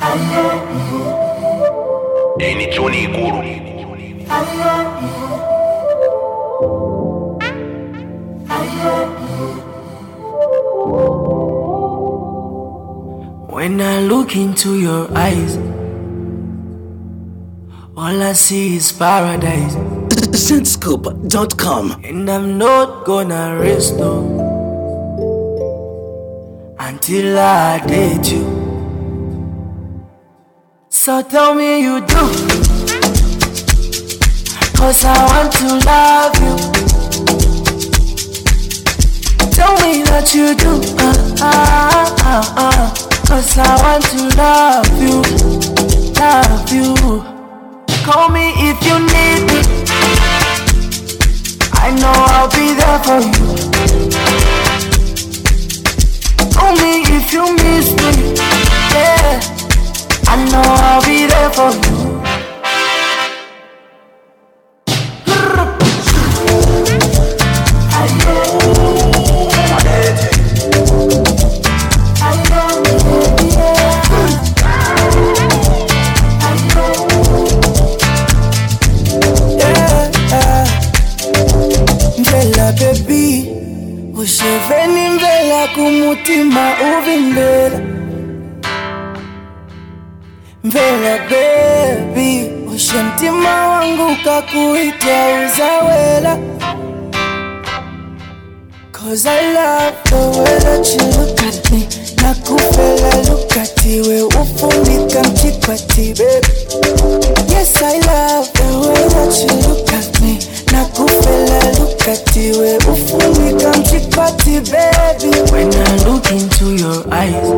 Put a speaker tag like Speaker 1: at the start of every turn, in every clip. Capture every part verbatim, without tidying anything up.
Speaker 1: Eni Johnny Guru.
Speaker 2: When I look into your eyes, all I see is paradise.
Speaker 3: Zscoop dot com.
Speaker 2: And I'm not gonna rest no until I date you. So tell me you do, cause I want to love you. Tell me that you do, uh, uh, uh, uh, cause I want to love you, love you. Call me if you need me, I know I'll be there for you. Call me if you miss me, yeah, I know I'll be there for you. Baby, usheveni mvela kumutima uvimbela. Mvela baby, ushentima wangu kakuita uzawela. Cause I love the way that you look at me. Nakufela look at you, we ufunika mchipati baby. Yes, I love the way that you look at me. Nakufela look at you, we ufunika mchipati baby. When I look into your eyes,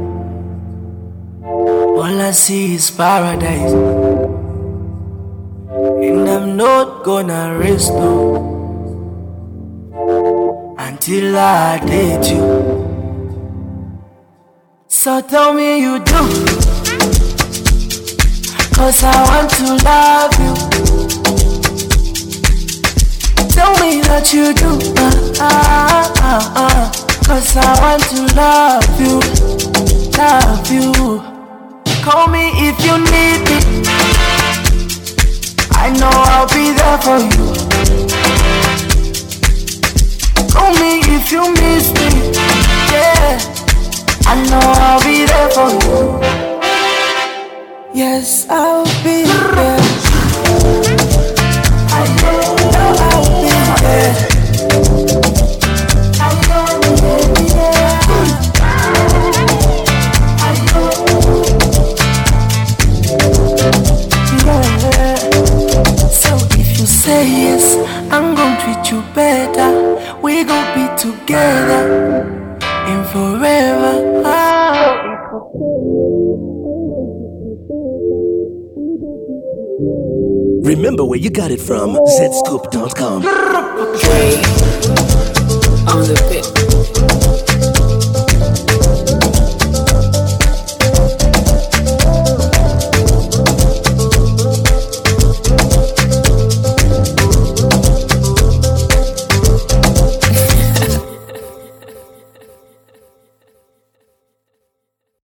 Speaker 2: all I see is paradise. And I'm not gonna rest no until I date you. So tell me you do, cause I want to love you. Tell me that you do, uh, uh, uh, uh, cause I want to love you, love you. Call me if you need me, I know I'll be there for you. Call me if you miss me, yeah, I know I'll be there for you. Yes, I'll be there. I know I'll be there. I know I'll be there. I know. Yeah. So if you say yes, I'm gonna treat you better. We gon' be together and forever. Oh.
Speaker 3: Remember where you got it from. Zscoop dot com.
Speaker 4: On the pit.